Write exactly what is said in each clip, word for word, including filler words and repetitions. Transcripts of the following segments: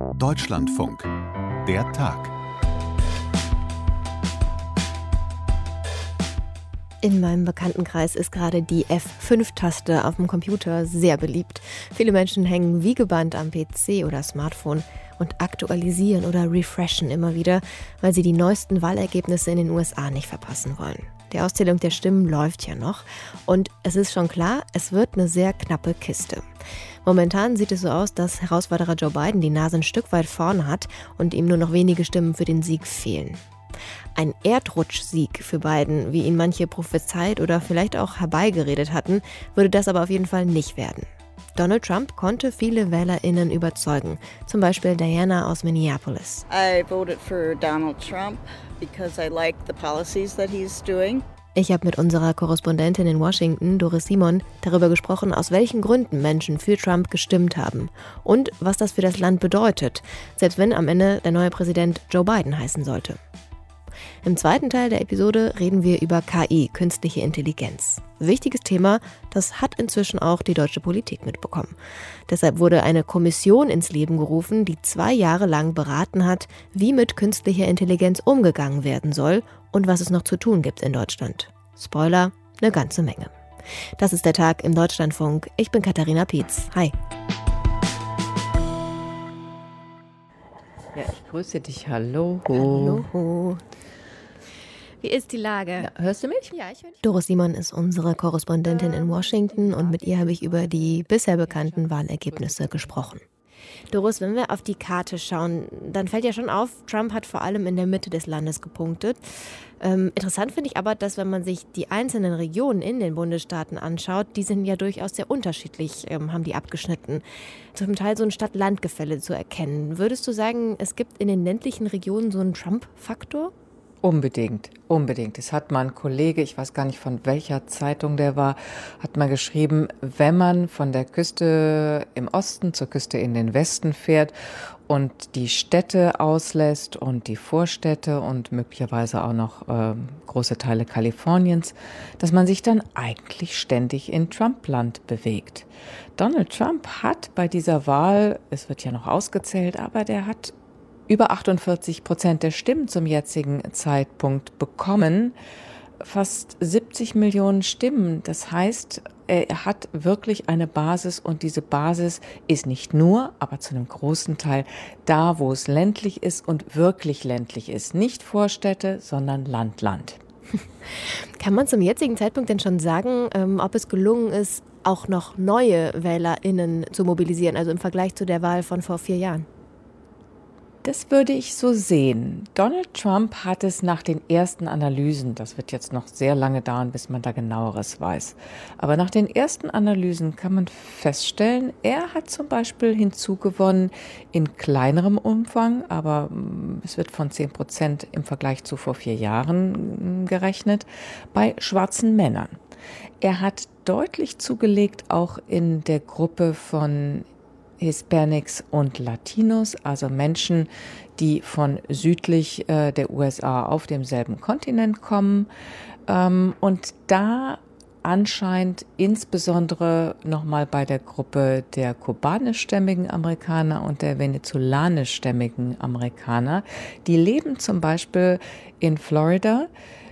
Deutschlandfunk. Der Tag. In meinem Bekanntenkreis ist gerade die F fünf Taste auf dem Computer sehr beliebt. Viele Menschen hängen wie gebannt am P C oder Smartphone und aktualisieren oder refreshen immer wieder, weil sie die neuesten Wahlergebnisse in den U S A nicht verpassen wollen. Die Auszählung der Stimmen läuft ja noch und es ist schon klar, es wird eine sehr knappe Kiste. Momentan sieht es so aus, dass Herausforderer Joe Biden die Nase ein Stück weit vorn hat und ihm nur noch wenige Stimmen für den Sieg fehlen. Ein Erdrutschsieg für Biden, wie ihn manche prophezeit oder vielleicht auch herbeigeredet hatten, würde das aber auf jeden Fall nicht werden. Donald Trump konnte viele WählerInnen überzeugen, zum Beispiel Diana aus Minneapolis. I voted for Donald Trump because I like the policies that he's doing. Ich habe mit unserer Korrespondentin in Washington, Doris Simon, darüber gesprochen, aus welchen Gründen Menschen für Trump gestimmt haben und was das für das Land bedeutet, selbst wenn am Ende der neue Präsident Joe Biden heißen sollte. Im zweiten Teil der Episode reden wir über K I, künstliche Intelligenz. Wichtiges Thema, das hat inzwischen auch die deutsche Politik mitbekommen. Deshalb wurde eine Kommission ins Leben gerufen, die zwei Jahre lang beraten hat, wie mit künstlicher Intelligenz umgegangen werden soll und was es noch zu tun gibt in Deutschland. Spoiler, eine ganze Menge. Das ist der Tag im Deutschlandfunk. Ich bin Katharina Pietz. Hi. Ja, ich grüße dich. Hallo. Hallo. Wie ist die Lage? Ja, hörst du mich? Ja, ich höre dich. Doris Simon ist unsere Korrespondentin in Washington und mit ihr habe ich über die bisher bekannten Wahlergebnisse gesprochen. Doris, wenn wir auf die Karte schauen, dann fällt ja schon auf, Trump hat vor allem in der Mitte des Landes gepunktet. Ähm, interessant finde ich aber, dass wenn man sich die einzelnen Regionen in den Bundesstaaten anschaut, die sind ja durchaus sehr unterschiedlich, ähm, haben die abgeschnitten. Zum Teil so ein Stadt-Land-Gefälle zu erkennen. Würdest du sagen, es gibt in den ländlichen Regionen so einen Trump-Faktor? Unbedingt, unbedingt. Es hat mal ein Kollege, ich weiß gar nicht von welcher Zeitung der war, hat mal geschrieben, wenn man von der Küste im Osten zur Küste in den Westen fährt und die Städte auslässt und die Vorstädte und möglicherweise auch noch äh, große Teile Kaliforniens, dass man sich dann eigentlich ständig in Trump-Land bewegt. Donald Trump hat bei dieser Wahl, es wird ja noch ausgezählt, aber der hat über achtundvierzig Prozent der Stimmen zum jetzigen Zeitpunkt bekommen, fast siebzig Millionen Stimmen. Das heißt, er hat wirklich eine Basis und diese Basis ist nicht nur, aber zu einem großen Teil da, wo es ländlich ist und wirklich ländlich ist. Nicht Vorstädte, sondern Land, Land. Kann man zum jetzigen Zeitpunkt denn schon sagen, ähm, ob es gelungen ist, auch noch neue WählerInnen zu mobilisieren, also im Vergleich zu der Wahl von vor vier Jahren? Das würde ich so sehen. Donald Trump hat es nach den ersten Analysen, das wird jetzt noch sehr lange dauern, bis man da genaueres weiß, aber nach den ersten Analysen kann man feststellen, er hat zum Beispiel hinzugewonnen in kleinerem Umfang, aber es wird von zehn Prozent im Vergleich zu vor vier Jahren gerechnet, bei schwarzen Männern. Er hat deutlich zugelegt, auch in der Gruppe von Hispanics und Latinos, also Menschen, die von südlich äh, der U S A auf demselben Kontinent kommen. Ähm, und da anscheinend insbesondere nochmal bei der Gruppe der kubanischstämmigen Amerikaner und der venezolanischstämmigen Amerikaner. Die leben zum Beispiel in Florida,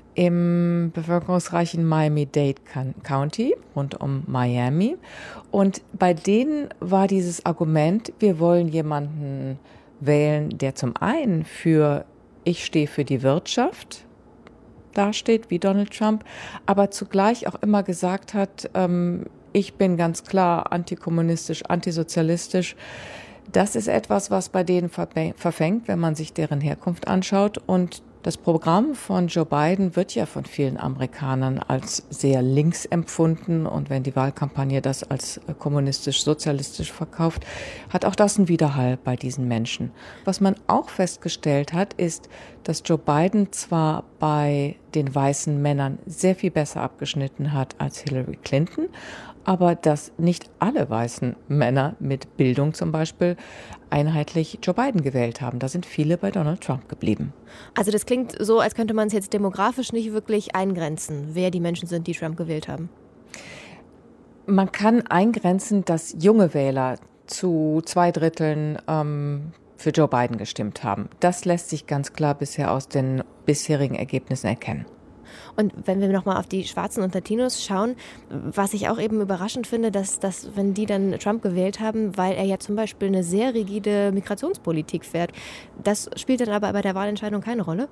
im bevölkerungsreichen Miami-Dade County, rund um Miami. Und bei denen war dieses Argument, wir wollen jemanden wählen, der zum einen für, ich stehe für die Wirtschaft, dasteht, wie Donald Trump, aber zugleich auch immer gesagt hat, ähm, ich bin ganz klar antikommunistisch, antisozialistisch. Das ist etwas, was bei denen verfängt, wenn man sich deren Herkunft anschaut. Und das Programm von Joe Biden wird ja von vielen Amerikanern als sehr links empfunden und wenn die Wahlkampagne das als kommunistisch-sozialistisch verkauft, hat auch das einen Widerhall bei diesen Menschen. Was man auch festgestellt hat, ist, dass Joe Biden zwar bei den weißen Männern sehr viel besser abgeschnitten hat als Hillary Clinton, aber dass nicht alle weißen Männer mit Bildung zum Beispiel einheitlich Joe Biden gewählt haben. Da sind viele bei Donald Trump geblieben. Also das klingt so, als könnte man es jetzt demografisch nicht wirklich eingrenzen, wer die Menschen sind, die Trump gewählt haben. Man kann eingrenzen, dass junge Wähler zu zwei Dritteln ähm, für Joe Biden gestimmt haben. Das lässt sich ganz klar bisher aus den bisherigen Ergebnissen erkennen. Und wenn wir nochmal auf die Schwarzen und Latinos schauen, was ich auch eben überraschend finde, dass, dass wenn die dann Trump gewählt haben, weil er ja zum Beispiel eine sehr rigide Migrationspolitik fährt, das spielt dann aber bei der Wahlentscheidung keine Rolle?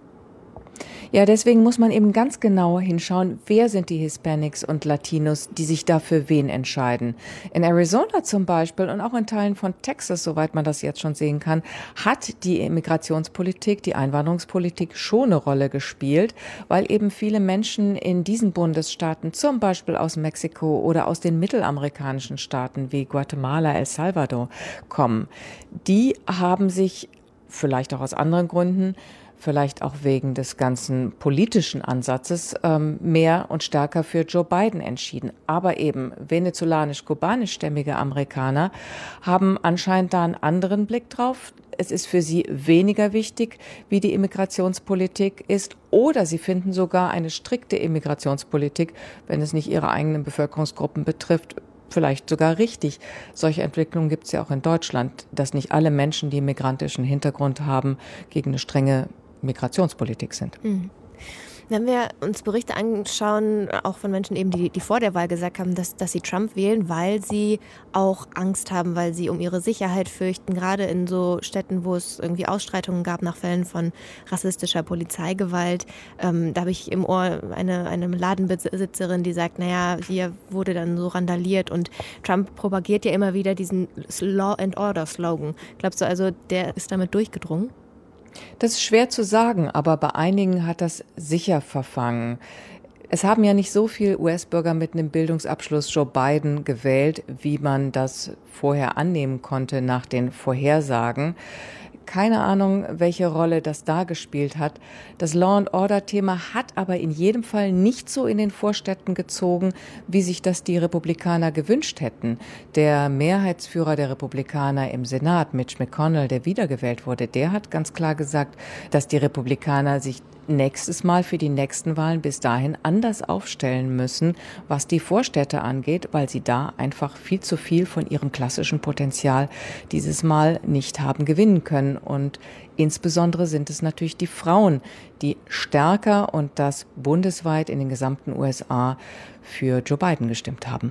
Ja, deswegen muss man eben ganz genau hinschauen, wer sind die Hispanics und Latinos, die sich da für wen entscheiden. In Arizona zum Beispiel und auch in Teilen von Texas, soweit man das jetzt schon sehen kann, hat die Immigrationspolitik, die Einwanderungspolitik schon eine Rolle gespielt, weil eben viele Menschen in diesen Bundesstaaten, zum Beispiel aus Mexiko oder aus den mittelamerikanischen Staaten wie Guatemala, El Salvador, kommen. Die haben sich vielleicht auch aus anderen Gründen, vielleicht auch wegen des ganzen politischen Ansatzes, ähm, mehr und stärker für Joe Biden entschieden. Aber eben venezolanisch-kubanischstämmige Amerikaner haben anscheinend da einen anderen Blick drauf. Es ist für sie weniger wichtig, wie die Immigrationspolitik ist, oder sie finden sogar eine strikte Immigrationspolitik, wenn es nicht ihre eigenen Bevölkerungsgruppen betrifft, vielleicht sogar richtig. Solche Entwicklungen gibt es ja auch in Deutschland, dass nicht alle Menschen, die migrantischen Hintergrund haben, gegen eine strenge Migrationspolitik sind. Mhm. Wenn wir uns Berichte anschauen, auch von Menschen eben, die, die vor der Wahl gesagt haben, dass, dass sie Trump wählen, weil sie auch Angst haben, weil sie um ihre Sicherheit fürchten, gerade in so Städten, wo es irgendwie Ausschreitungen gab nach Fällen von rassistischer Polizeigewalt. Ähm, da habe ich im Ohr eine, eine Ladenbesitzerin, die sagt, naja, hier wurde dann so randaliert, und Trump propagiert ja immer wieder diesen Law and Order Slogan. Glaubst du also, der ist damit durchgedrungen? Das ist schwer zu sagen, aber bei einigen hat das sicher verfangen. Es haben ja nicht so viele U S-Bürger mit einem Bildungsabschluss Joe Biden gewählt, wie man das vorher annehmen konnte nach den Vorhersagen. Keine Ahnung, welche Rolle das da gespielt hat. Das Law-and-Order-Thema hat aber in jedem Fall nicht so in den Vorstädten gezogen, wie sich das die Republikaner gewünscht hätten. Der Mehrheitsführer der Republikaner im Senat, Mitch McConnell, der wiedergewählt wurde, der hat ganz klar gesagt, dass die Republikaner sich nächstes Mal für die nächsten Wahlen bis dahin anders aufstellen müssen, was die Vorstädte angeht, weil sie da einfach viel zu viel von ihrem klassischen Potenzial dieses Mal nicht haben gewinnen können. Und insbesondere sind es natürlich die Frauen, die stärker und das bundesweit in den gesamten U S A für Joe Biden gestimmt haben.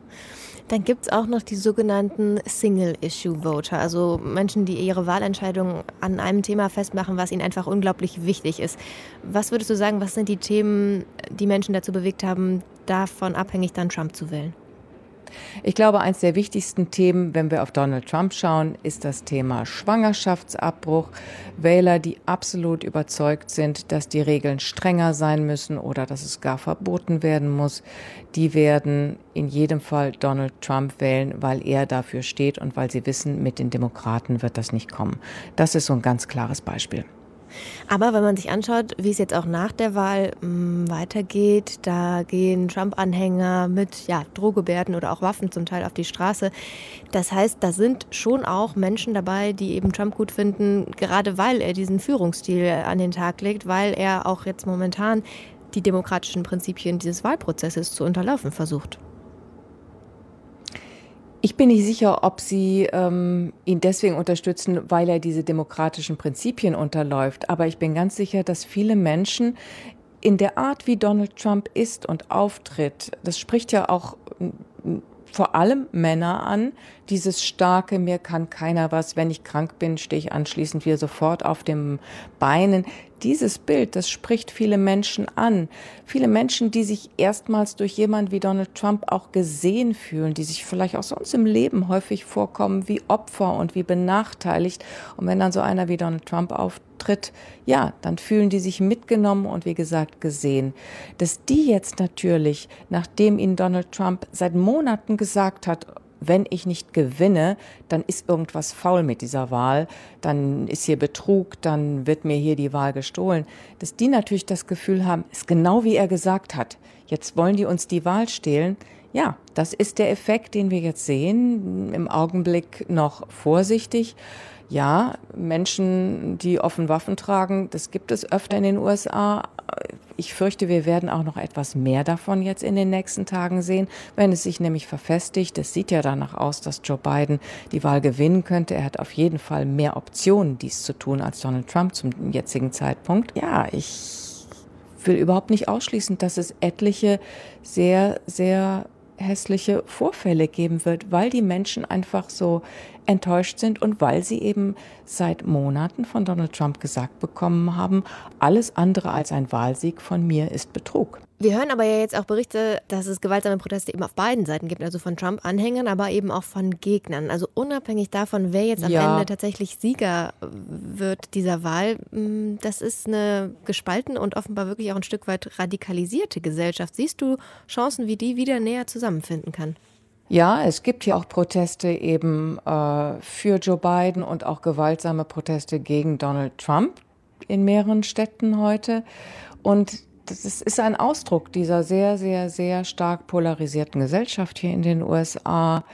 Dann gibt es auch noch die sogenannten Single-Issue-Voter, also Menschen, die ihre Wahlentscheidung an einem Thema festmachen, was ihnen einfach unglaublich wichtig ist. Was würdest du sagen, was sind die Themen, die Menschen dazu bewegt haben, davon abhängig dann Trump zu wählen? Ich glaube, eines der wichtigsten Themen, wenn wir auf Donald Trump schauen, ist das Thema Schwangerschaftsabbruch. Wähler, die absolut überzeugt sind, dass die Regeln strenger sein müssen oder dass es gar verboten werden muss, die werden in jedem Fall Donald Trump wählen, weil er dafür steht und weil sie wissen, mit den Demokraten wird das nicht kommen. Das ist so ein ganz klares Beispiel. Aber wenn man sich anschaut, wie es jetzt auch nach der Wahl mh, weitergeht, da gehen Trump-Anhänger mit ja, Drohgebärden oder auch Waffen zum Teil auf die Straße. Das heißt, da sind schon auch Menschen dabei, die eben Trump gut finden, gerade weil er diesen Führungsstil an den Tag legt, weil er auch jetzt momentan die demokratischen Prinzipien dieses Wahlprozesses zu unterlaufen versucht. Ich bin nicht sicher, ob Sie ähm, ihn deswegen unterstützen, weil er diese demokratischen Prinzipien unterläuft. Aber ich bin ganz sicher, dass viele Menschen in der Art, wie Donald Trump ist und auftritt, das spricht ja auch vor allem Männer an, dieses starke, mir kann keiner was, wenn ich krank bin, stehe ich anschließend wieder sofort auf den Beinen. Dieses Bild, das spricht viele Menschen an. Viele Menschen, die sich erstmals durch jemanden wie Donald Trump auch gesehen fühlen, die sich vielleicht auch sonst im Leben häufig vorkommen wie Opfer und wie benachteiligt. Und wenn dann so einer wie Donald Trump auftritt, ja, dann fühlen die sich mitgenommen und wie gesagt gesehen. Dass die jetzt natürlich, nachdem ihnen Donald Trump seit Monaten gesagt hat, wenn ich nicht gewinne, dann ist irgendwas faul mit dieser Wahl, dann ist hier Betrug, dann wird mir hier die Wahl gestohlen. Dass die natürlich das Gefühl haben, ist genau wie er gesagt hat, jetzt wollen die uns die Wahl stehlen. Ja, das ist der Effekt, den wir jetzt sehen, im Augenblick noch vorsichtig. Ja, Menschen, die offen Waffen tragen, das gibt es öfter in den U S A, Ich fürchte, wir werden auch noch etwas mehr davon jetzt in den nächsten Tagen sehen, wenn es sich nämlich verfestigt. Es sieht ja danach aus, dass Joe Biden die Wahl gewinnen könnte. Er hat auf jeden Fall mehr Optionen, dies zu tun, als Donald Trump zum jetzigen Zeitpunkt. Ja, ich will überhaupt nicht ausschließen, dass es etliche sehr, sehr hässliche Vorfälle geben wird, weil die Menschen einfach so enttäuscht sind und weil sie eben seit Monaten von Donald Trump gesagt bekommen haben, alles andere als ein Wahlsieg von mir ist Betrug. Wir hören aber ja jetzt auch Berichte, dass es gewaltsame Proteste eben auf beiden Seiten gibt, also von Trump-Anhängern, aber eben auch von Gegnern. Also unabhängig davon, wer jetzt am Ja. Ende tatsächlich Sieger wird dieser Wahl, das ist eine gespaltene und offenbar wirklich auch ein Stück weit radikalisierte Gesellschaft. Siehst du Chancen, wie die wieder näher zusammenfinden kann? Ja, es gibt ja auch Proteste eben äh, für Joe Biden und auch gewaltsame Proteste gegen Donald Trump in mehreren Städten heute. Und das ist, ist ein Ausdruck dieser sehr, sehr, sehr stark polarisierten Gesellschaft hier in den U S A.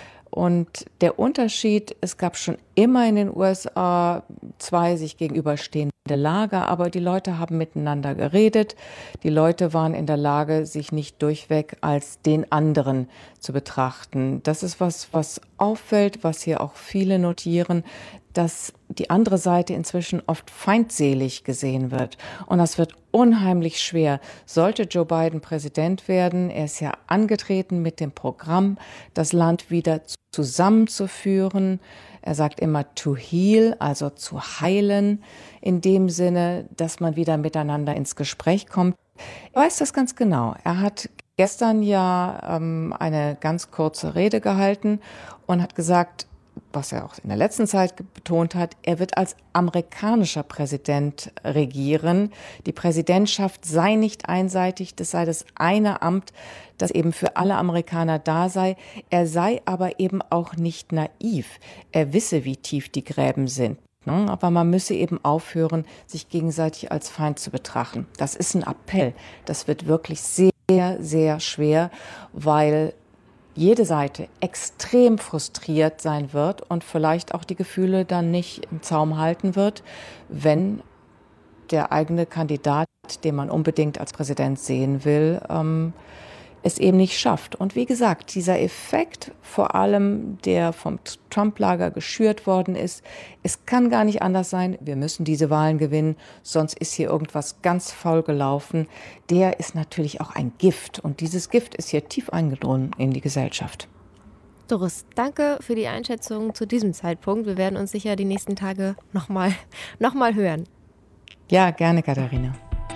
Und der Unterschied, es gab schon immer in den U S A zwei sich gegenüberstehende Lager, aber die Leute haben miteinander geredet. Die Leute waren in der Lage, sich nicht durchweg als den anderen zu betrachten. Das ist was, was auffällt, was hier auch viele notieren, dass die andere Seite inzwischen oft feindselig gesehen wird. Und das wird unheimlich schwer. Sollte Joe Biden Präsident werden, er ist ja angetreten mit dem Programm, das Land wieder zusammenzuführen. Er sagt immer to heal, also zu heilen, in dem Sinne, dass man wieder miteinander ins Gespräch kommt. Er weiß das ganz genau. Er hat gestern ja ähm, eine ganz kurze Rede gehalten und hat gesagt, was er auch in der letzten Zeit betont hat, er wird als amerikanischer Präsident regieren. Die Präsidentschaft sei nicht einseitig, das sei das eine Amt, das eben für alle Amerikaner da sei. Er sei aber eben auch nicht naiv. Er wisse, wie tief die Gräben sind. Aber man müsse eben aufhören, sich gegenseitig als Feind zu betrachten. Das ist ein Appell. Das wird wirklich sehr, sehr schwer, weil jede Seite extrem frustriert sein wird und vielleicht auch die Gefühle dann nicht im Zaum halten wird, wenn der eigene Kandidat, den man unbedingt als Präsident sehen will, ähm, es eben nicht schafft. Und wie gesagt, dieser Effekt vor allem, der vom Trump-Lager geschürt worden ist, es kann gar nicht anders sein, wir müssen diese Wahlen gewinnen, sonst ist hier irgendwas ganz faul gelaufen. Der ist natürlich auch ein Gift und dieses Gift ist hier tief eingedrungen in die Gesellschaft. Doris, danke für die Einschätzung zu diesem Zeitpunkt. Wir werden uns sicher die nächsten Tage nochmal noch mal hören. Ja, gerne, Katharina.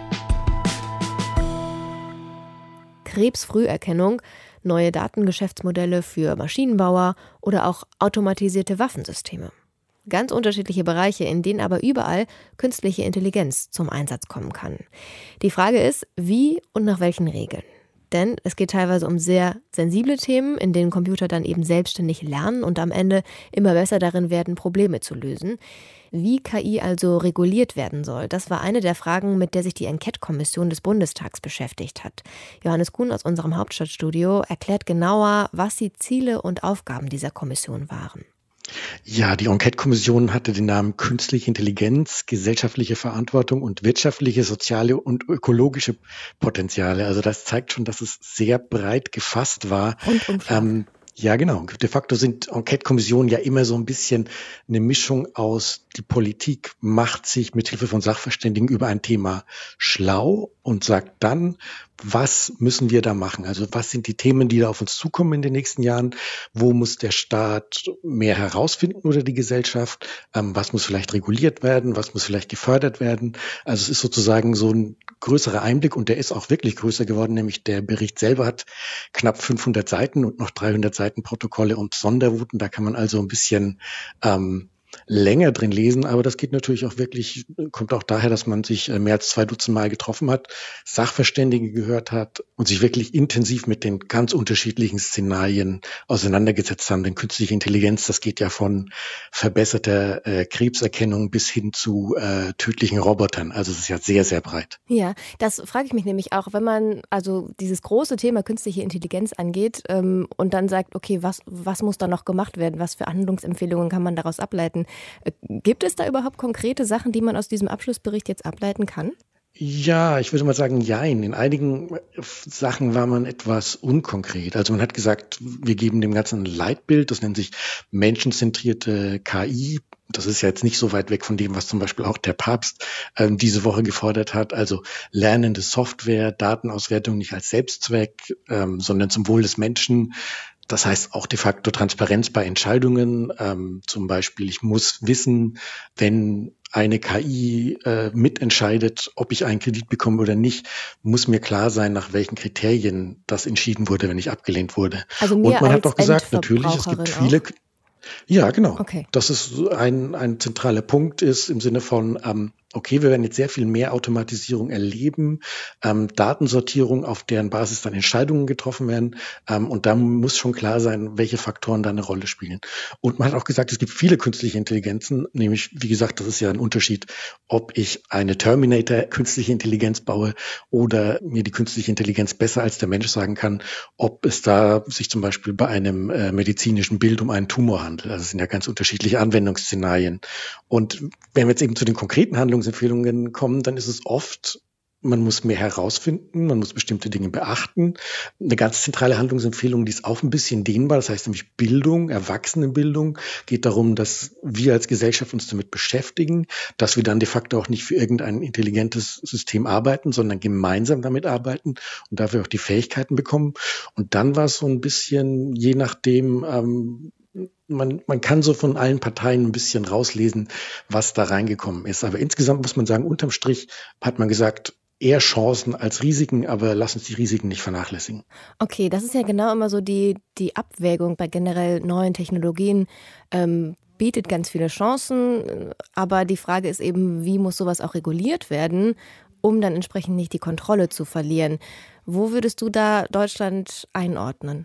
Krebsfrüherkennung, neue Datengeschäftsmodelle für Maschinenbauer oder auch automatisierte Waffensysteme. Ganz unterschiedliche Bereiche, in denen aber überall künstliche Intelligenz zum Einsatz kommen kann. Die Frage ist, wie und nach welchen Regeln? Denn es geht teilweise um sehr sensible Themen, in denen Computer dann eben selbstständig lernen und am Ende immer besser darin werden, Probleme zu lösen. Wie K I also reguliert werden soll, das war eine der Fragen, mit der sich die Enquete-Kommission des Bundestags beschäftigt hat. Johannes Kuhn aus unserem Hauptstadtstudio erklärt genauer, was die Ziele und Aufgaben dieser Kommission waren. Ja, die Enquete-Kommission hatte den Namen Künstliche Intelligenz, gesellschaftliche Verantwortung und wirtschaftliche, soziale und ökologische Potenziale. Also das zeigt schon, dass es sehr breit gefasst war. Und ähm, Ja, genau. De facto sind Enquete-Kommissionen ja immer so ein bisschen eine Mischung aus, die Politik macht sich mit Hilfe von Sachverständigen über ein Thema schlau und sagt dann, was müssen wir da machen? Also was sind die Themen, die da auf uns zukommen in den nächsten Jahren? Wo muss der Staat mehr herausfinden oder die Gesellschaft? Ähm, was muss vielleicht reguliert werden? Was muss vielleicht gefördert werden? Also es ist sozusagen so ein größerer Einblick und der ist auch wirklich größer geworden, nämlich der Bericht selber hat knapp fünfhundert Seiten und noch dreihundert Seiten Protokolle und Sondervoten. Da kann man also ein bisschen ähm, länger drin lesen, aber das geht natürlich auch wirklich, kommt auch daher, dass man sich mehr als zwei Dutzend Mal getroffen hat, Sachverständige gehört hat und sich wirklich intensiv mit den ganz unterschiedlichen Szenarien auseinandergesetzt haben. Denn künstliche Intelligenz, das geht ja von verbesserter äh, Krebserkennung bis hin zu äh, tödlichen Robotern. Also es ist ja sehr, sehr breit. Ja, das frage ich mich nämlich auch, wenn man also dieses große Thema künstliche Intelligenz angeht ähm, und dann sagt, okay, was, was muss da noch gemacht werden? Was für Handlungsempfehlungen kann man daraus ableiten? Gibt es da überhaupt konkrete Sachen, die man aus diesem Abschlussbericht jetzt ableiten kann? Ja, ich würde mal sagen, jein. In einigen Sachen war man etwas unkonkret. Also man hat gesagt, wir geben dem Ganzen ein Leitbild, das nennt sich menschenzentrierte K I. Das ist ja jetzt nicht so weit weg von dem, was zum Beispiel auch der Papst ähm, diese Woche gefordert hat. Also lernende Software, Datenauswertung nicht als Selbstzweck, ähm, sondern zum Wohl des Menschen. Das heißt auch de facto Transparenz bei Entscheidungen. Ähm, zum Beispiel, ich muss wissen, wenn eine K I äh, mitentscheidet, ob ich einen Kredit bekomme oder nicht, muss mir klar sein, nach welchen Kriterien das entschieden wurde, wenn ich abgelehnt wurde. Also Und mir man hat als auch gesagt, natürlich, es gibt Endverbraucherin viele, auch? ja, genau. Okay. Dass es so ein, ein zentraler Punkt ist im Sinne von, ähm, okay, wir werden jetzt sehr viel mehr Automatisierung erleben, ähm, Datensortierung, auf deren Basis dann Entscheidungen getroffen werden. Ähm, und da muss schon klar sein, welche Faktoren da eine Rolle spielen. Und man hat auch gesagt, es gibt viele künstliche Intelligenzen, nämlich, wie gesagt, das ist ja ein Unterschied, ob ich eine Terminator künstliche Intelligenz baue oder mir die künstliche Intelligenz besser als der Mensch sagen kann, ob es da sich zum Beispiel bei einem äh, medizinischen Bild um einen Tumor handelt. Also es sind ja ganz unterschiedliche Anwendungsszenarien. Und wenn wir jetzt eben zu den konkreten Handlungsempfehlungen kommen, dann ist es oft, man muss mehr herausfinden, man muss bestimmte Dinge beachten. Eine ganz zentrale Handlungsempfehlung, die ist auch ein bisschen dehnbar, das heißt nämlich Bildung, Erwachsenenbildung, geht darum, dass wir als Gesellschaft uns damit beschäftigen, dass wir dann de facto auch nicht für irgendein intelligentes System arbeiten, sondern gemeinsam damit arbeiten und dafür auch die Fähigkeiten bekommen. Und dann war es so ein bisschen, je nachdem, ähm, man, man kann so von allen Parteien ein bisschen rauslesen, was da reingekommen ist. Aber insgesamt muss man sagen, unterm Strich hat man gesagt, eher Chancen als Risiken, aber lass uns die Risiken nicht vernachlässigen. Okay, das ist ja genau immer so die, die Abwägung bei generell neuen Technologien. Ähm, bietet ganz viele Chancen, aber die Frage ist eben, wie muss sowas auch reguliert werden, um dann entsprechend nicht die Kontrolle zu verlieren. Wo würdest du da Deutschland einordnen?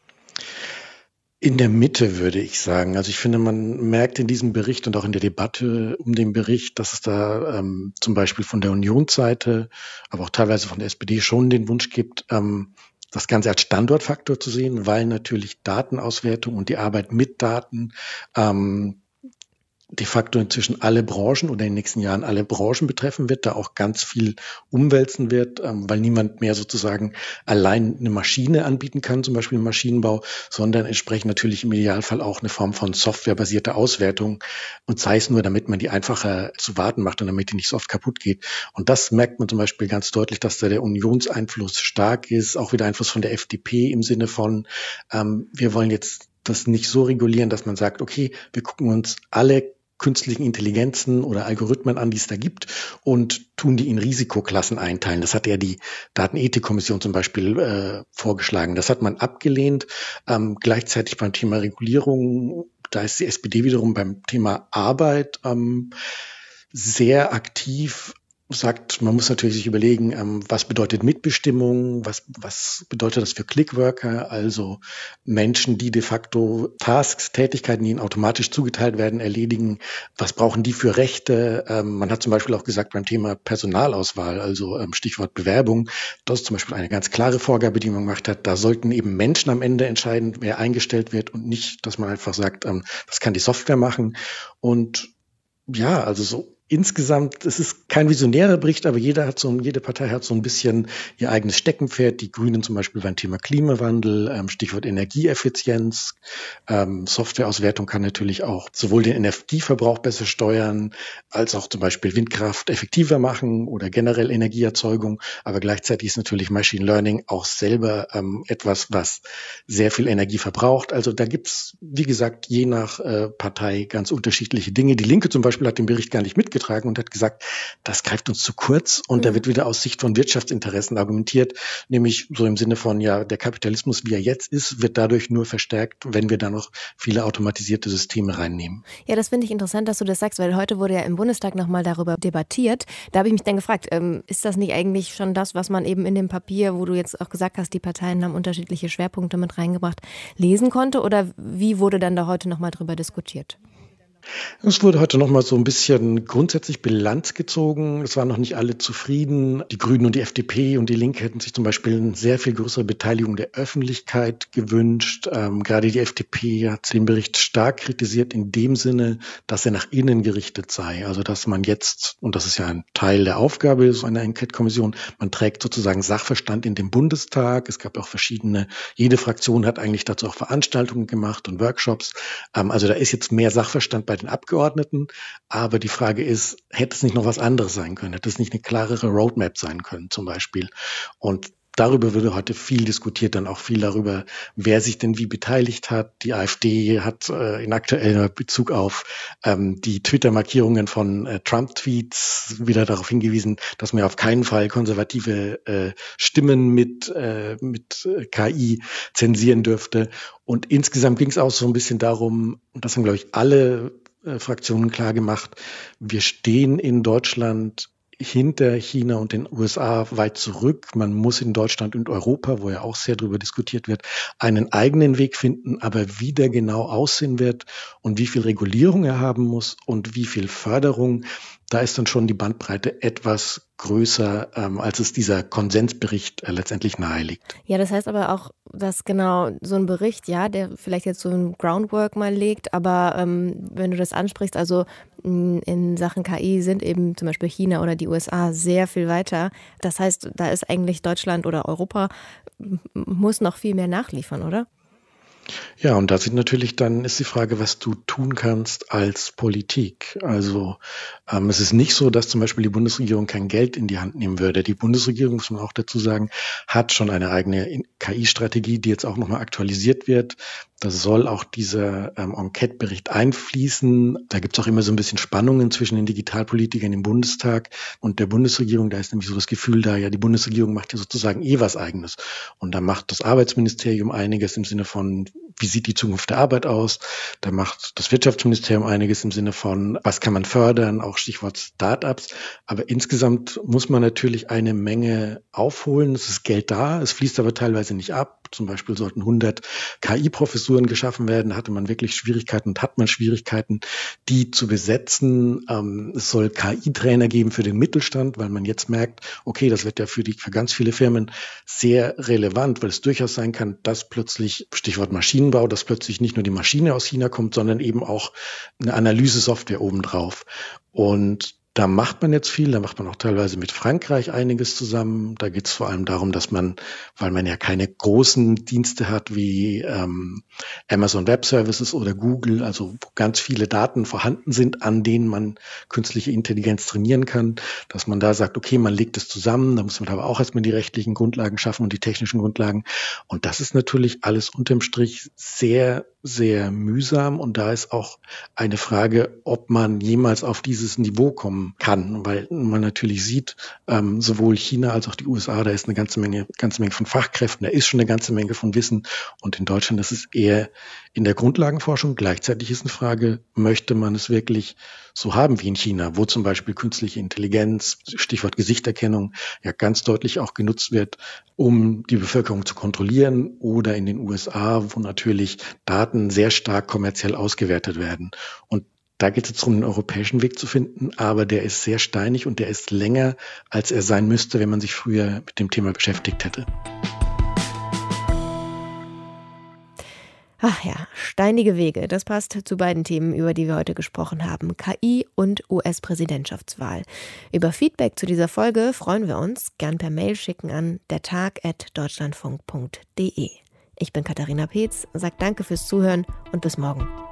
In der Mitte, würde ich sagen. Also ich finde, man merkt in diesem Bericht und auch in der Debatte um den Bericht, dass es da ähm, zum Beispiel von der Unionsseite, aber auch teilweise von der S P D schon den Wunsch gibt, ähm, das Ganze als Standortfaktor zu sehen, weil natürlich Datenauswertung und die Arbeit mit Daten ähm, de facto inzwischen alle Branchen oder in den nächsten Jahren alle Branchen betreffen wird, da auch ganz viel umwälzen wird, ähm, weil niemand mehr sozusagen allein eine Maschine anbieten kann, zum Beispiel im Maschinenbau, sondern entsprechend natürlich im Idealfall auch eine Form von softwarebasierter Auswertung und sei es nur, damit man die einfacher zu warten macht und damit die nicht so oft kaputt geht. Und das merkt man zum Beispiel ganz deutlich, dass da der Unionseinfluss stark ist, auch wieder Einfluss von der F D P im Sinne von, ähm, wir wollen jetzt das nicht so regulieren, dass man sagt, okay, wir gucken uns alle künstlichen Intelligenzen oder Algorithmen an, die es da gibt und tun die in Risikoklassen einteilen. Das hat ja die Datenethikkommission zum Beispiel äh, vorgeschlagen. Das hat man abgelehnt. Ähm, gleichzeitig beim Thema Regulierung, da ist die S P D wiederum beim Thema Arbeit ähm, sehr aktiv, sagt, man muss natürlich sich überlegen, ähm, was bedeutet Mitbestimmung, was, was bedeutet das für Clickworker, also Menschen, die de facto Tasks, Tätigkeiten, die ihnen automatisch zugeteilt werden, erledigen, was brauchen die für Rechte? Ähm, man hat zum Beispiel auch gesagt beim Thema Personalauswahl, also ähm, Stichwort Bewerbung, das ist zum Beispiel eine ganz klare Vorgabe, die man gemacht hat, da sollten eben Menschen am Ende entscheiden, wer eingestellt wird und nicht, dass man einfach sagt, ähm, das kann die Software machen und ja, also so insgesamt, es ist kein visionärer Bericht, aber jeder hat so, jede Partei hat so ein bisschen ihr eigenes Steckenpferd. Die Grünen zum Beispiel beim Thema Klimawandel, ähm, Stichwort Energieeffizienz. Ähm, Softwareauswertung kann natürlich auch sowohl den Energieverbrauch besser steuern, als auch zum Beispiel Windkraft effektiver machen oder generell Energieerzeugung. Aber gleichzeitig ist natürlich Machine Learning auch selber ähm, etwas, was sehr viel Energie verbraucht. Also da gibt's, wie gesagt, je nach äh, Partei ganz unterschiedliche Dinge. Die Linke zum Beispiel hat den Bericht gar nicht mitgetragen und hat gesagt, das greift uns zu kurz und mhm. da wird wieder aus Sicht von Wirtschaftsinteressen argumentiert, nämlich so im Sinne von, ja, der Kapitalismus, wie er jetzt ist, wird dadurch nur verstärkt, wenn wir da noch viele automatisierte Systeme reinnehmen. Ja, das finde ich interessant, dass du das sagst, weil heute wurde ja im Bundestag nochmal darüber debattiert. Da habe ich mich dann gefragt, ähm, ist das nicht eigentlich schon das, was man eben in dem Papier, wo du jetzt auch gesagt hast, die Parteien haben unterschiedliche Schwerpunkte mit reingebracht, lesen konnte oder wie wurde dann da heute nochmal drüber diskutiert? Es wurde heute noch mal so ein bisschen grundsätzlich Bilanz gezogen. Es waren noch nicht alle zufrieden. Die Grünen und die F D P und die Linke hätten sich zum Beispiel eine sehr viel größere Beteiligung der Öffentlichkeit gewünscht. Ähm, gerade die F D P hat den Bericht stark kritisiert in dem Sinne, dass er nach innen gerichtet sei. Also dass man jetzt, und das ist ja ein Teil der Aufgabe so einer Enquete-Kommission, man trägt sozusagen Sachverstand in den Bundestag. Es gab auch verschiedene, jede Fraktion hat eigentlich dazu auch Veranstaltungen gemacht und Workshops. Ähm, also da ist jetzt mehr Sachverstand bei den Abgeordneten, aber die Frage ist, hätte es nicht noch was anderes sein können? Hätte es nicht eine klarere Roadmap sein können zum Beispiel? Und darüber würde heute viel diskutiert, dann auch viel darüber, wer sich denn wie beteiligt hat. Die AfD hat äh, in aktueller Bezug auf ähm, die Twitter-Markierungen von äh, Trump-Tweets wieder darauf hingewiesen, dass man ja auf keinen Fall konservative äh, Stimmen mit, äh, mit K I zensieren dürfte. Und insgesamt ging es auch so ein bisschen darum, und das haben, glaube ich, alle äh, Fraktionen klar gemacht, wir stehen in Deutschland hinter China und den U S A weit zurück. Man muss in Deutschland und Europa, wo ja auch sehr darüber diskutiert wird, einen eigenen Weg finden, aber wie der genau aussehen wird und wie viel Regulierung er haben muss und wie viel Förderung, da ist dann schon die Bandbreite etwas größer, ähm, als es dieser Konsensbericht äh, letztendlich nahelegt. Ja, das heißt aber auch, dass genau so ein Bericht, ja, der vielleicht jetzt so ein Groundwork mal legt, aber ähm, wenn du das ansprichst, also in, in Sachen K I sind eben zum Beispiel China oder die U S A sehr viel weiter. Das heißt, da ist eigentlich Deutschland oder Europa muss noch viel mehr nachliefern, oder? Ja, und da sind natürlich dann ist die Frage, was du tun kannst als Politik. Also ähm, es ist nicht so, dass zum Beispiel die Bundesregierung kein Geld in die Hand nehmen würde. Die Bundesregierung, muss man auch dazu sagen, hat schon eine eigene K I-Strategie, die jetzt auch nochmal aktualisiert wird. Da soll auch dieser ähm, Enquete-Bericht einfließen. Da gibt es auch immer so ein bisschen Spannungen zwischen den Digitalpolitikern im Bundestag und der Bundesregierung. Da ist nämlich so das Gefühl da, ja, die Bundesregierung macht ja sozusagen eh was Eigenes. Und da macht das Arbeitsministerium einiges im Sinne von, wie sieht die Zukunft der Arbeit aus? Da macht das Wirtschaftsministerium einiges im Sinne von, was kann man fördern? Auch Stichwort Start-ups. Aber insgesamt muss man natürlich eine Menge aufholen. Es ist Geld da, es fließt aber teilweise nicht ab. Zum Beispiel sollten hundert K I-Professuren geschaffen werden. Da hatte man wirklich Schwierigkeiten und hat man Schwierigkeiten, die zu besetzen. Ähm, es soll K I-Trainer geben für den Mittelstand, weil man jetzt merkt, okay, das wird ja für, die, für ganz viele Firmen sehr relevant, weil es durchaus sein kann, dass plötzlich, Stichwort Maschinenbau, dass plötzlich nicht nur die Maschine aus China kommt, sondern eben auch eine Analysesoftware obendrauf. Und da macht man jetzt viel, da macht man auch teilweise mit Frankreich einiges zusammen. Da geht es vor allem darum, dass man, weil man ja keine großen Dienste hat wie ähm, Amazon Web Services oder Google, also wo ganz viele Daten vorhanden sind, an denen man künstliche Intelligenz trainieren kann, dass man da sagt, okay, man legt es zusammen, da muss man aber auch erstmal die rechtlichen Grundlagen schaffen und die technischen Grundlagen. Und das ist natürlich alles unterm Strich sehr, sehr mühsam. Und da ist auch eine Frage, ob man jemals auf dieses Niveau kommen kann, weil man natürlich sieht, ähm, sowohl China als auch die U S A, da ist eine ganze Menge, ganze Menge von Fachkräften, da ist schon eine ganze Menge von Wissen. Und in Deutschland ist es eher in der Grundlagenforschung. Gleichzeitig ist eine Frage, möchte man es wirklich so haben wie in China, wo zum Beispiel künstliche Intelligenz, Stichwort Gesichterkennung, ja ganz deutlich auch genutzt wird, um die Bevölkerung zu kontrollieren, oder in den U S A, wo natürlich Daten sehr stark kommerziell ausgewertet werden. Und da geht es jetzt darum, einen europäischen Weg zu finden, aber der ist sehr steinig und der ist länger, als er sein müsste, wenn man sich früher mit dem Thema beschäftigt hätte. Ach ja, steinige Wege, das passt zu beiden Themen, über die wir heute gesprochen haben, K I und U S-Präsidentschaftswahl. Über Feedback zu dieser Folge freuen wir uns. Gern per Mail schicken an dertag at deutschlandfunk punkt de. Ich bin Katharina Peetz, sage danke fürs Zuhören und bis morgen.